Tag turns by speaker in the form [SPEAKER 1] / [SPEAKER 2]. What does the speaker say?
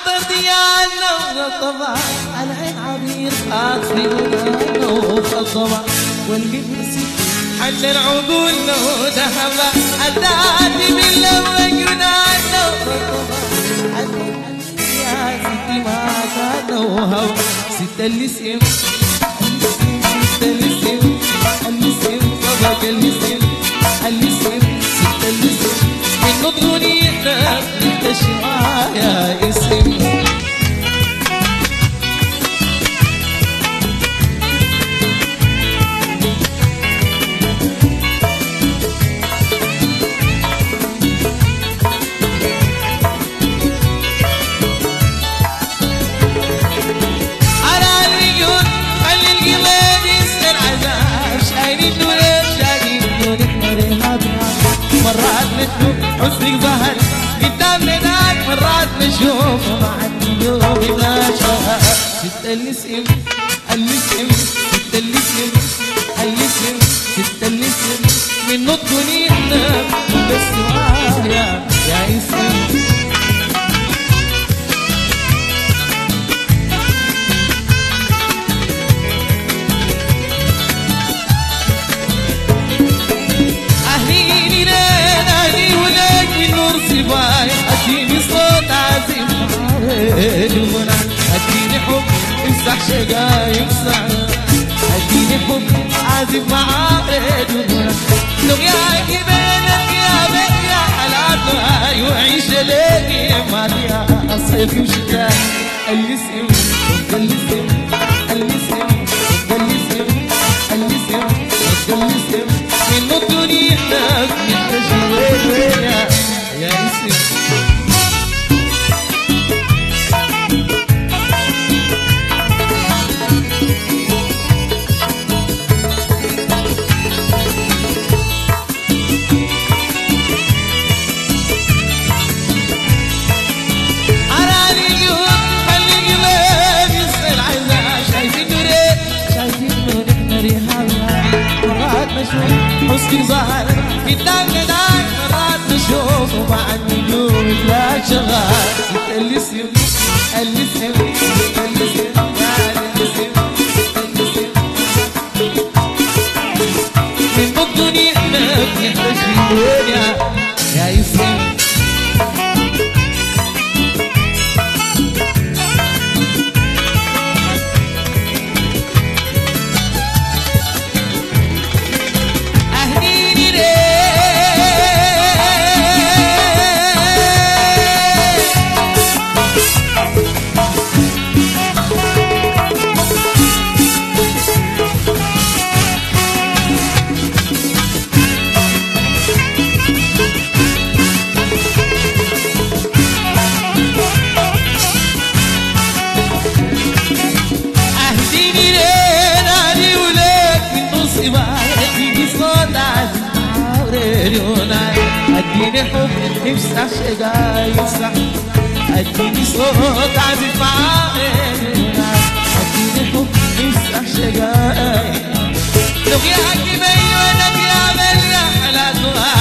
[SPEAKER 1] عطر ديالنا وطبع العين عبير اخفي ودانا وخطبع والقمس حل عقولنا وذهبا الداتي من لو جنانا وطبع يا ستي ما كان وهو ست اللسم ست اللسم اللسم طبق اللسم اللسم ست اللسم من نضغني انت شرايا اسم مرات نشوف حسنك ظهر قدامنا ناك مرات نشوف مع النجوم ناشا ست اللسم اللسم ست اللسم اللسم ست اللسم من نطقني احنا بس يا اسم اديني صوت عازم عارضنا اديني حب امسح شقاي امسح اديني حب عازم عارضنا لقياك بينك يا بيت يا حلال وعيش ليك ما يا صيف وشتاء اللسم اللسم اللسم اللسم اللسم اللسم من الدنيا نحتاج وين يا اسم حسنك ظهر قدامنا ناك مرات نشوف ومع النجوم لا شغال ست اللسم اللسم اللسم اللسم من الدنيا احنا بنحتاج في الدنيا يا ياسين اديني حب امسح شقاي امسح اديني صوت عازف معايا اديني حب امسح شقاي لقياك بينك يا بل يا حلال